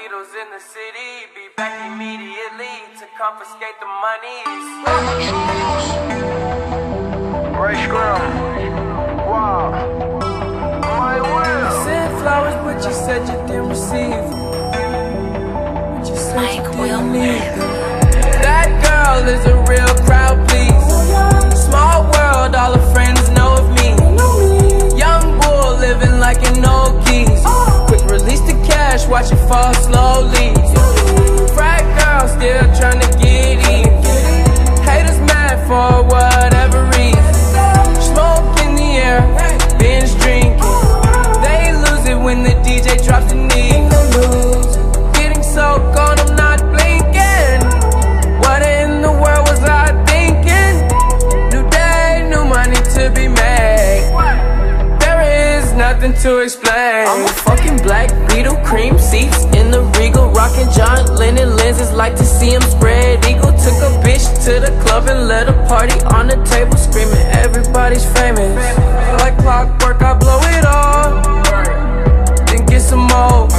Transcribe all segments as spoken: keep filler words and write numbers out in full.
Beatles in the city, be back immediately to confiscate the monies. Ray Scrum. Wow. My will. You sent flowers, but you said you didn't receive. But you said you didn't need them. That girl is a real crowd, please. Small world, all her friends know of me. Young bull living like an old keys. Quick release the cash, watch it fall slowly. Frat girl still trying to get in. Haters mad for whatever reason. Smoke in the air, binge drinking. They lose it when the D J drops the knee. Getting so gone, I'm not blinking. What in the world was I thinking? New day, new money to be made. There is nothing to explain. I'm a fucking black Beetle, cream seats in the Regal, rocking John Lennon lenses, like to see him spread eagle. Took a bitch to the club and let a party on the table, screaming everybody's famous. Like clockwork, I blow it all, then get some more.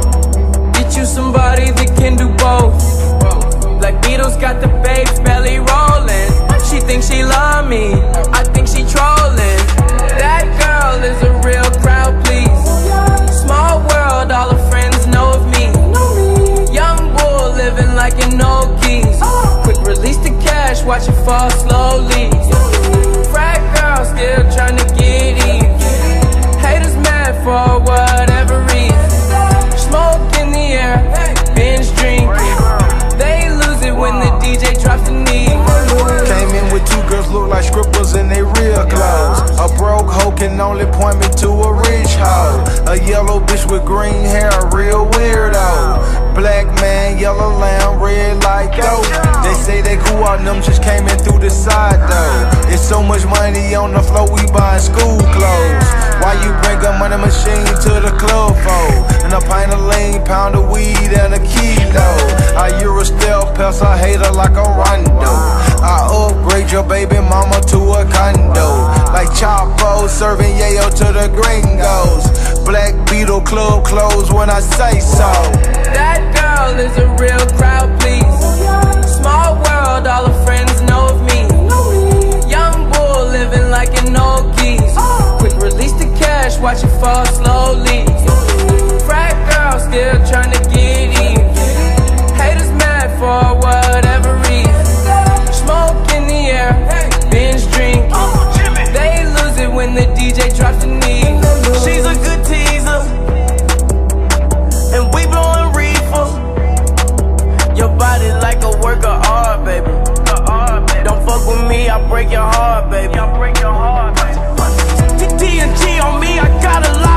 Get you somebody that can do both. Black Beatles got the babes belly rolling. She thinks she love me, I think she trolling. That girl is a real crowd, please. Small world, all her friends know of me. Young bull living like an old keys. Quick release the cash, watch it fall slowly. Frat girl still trying to get in. Haters mad for whatever reason. Smoke in the air, binge drinking. They lose it when the D J drops the knee. Came in with two girls look like scribbles in they real clothes. A broke hoe can only point me to a rich hoe. A yellow bitch with green hair, a real weirdo. Black man, yellow lamb, red like dope. They say they cool out, them just came in through the side though. It's so much money on the floor, we buying school clothes. Why you bring a money machine to the club for? And a pint of lean, pound of weed, and a kilo. I Euro stealth, pass a hater like a rondo. I upgrade your baby mama to a condo. Like Chapo serving yayo to the gringos. Black Beetle club closed when I say so. That girl is a real crowd, please. Small world, all her friends know of me. Young bull living like an old keys. Quick release the cash, watch it fall slowly. Frat girl still trying to get in. Haters mad for whatever reason. Smoke in the air, binge drinking. They lose it when the D J drops the knee. She's a good teaser, and we blowing reefer. Your body like a work of art, baby. Don't fuck with me, I break your heart, baby. T N G on me, I got a lot.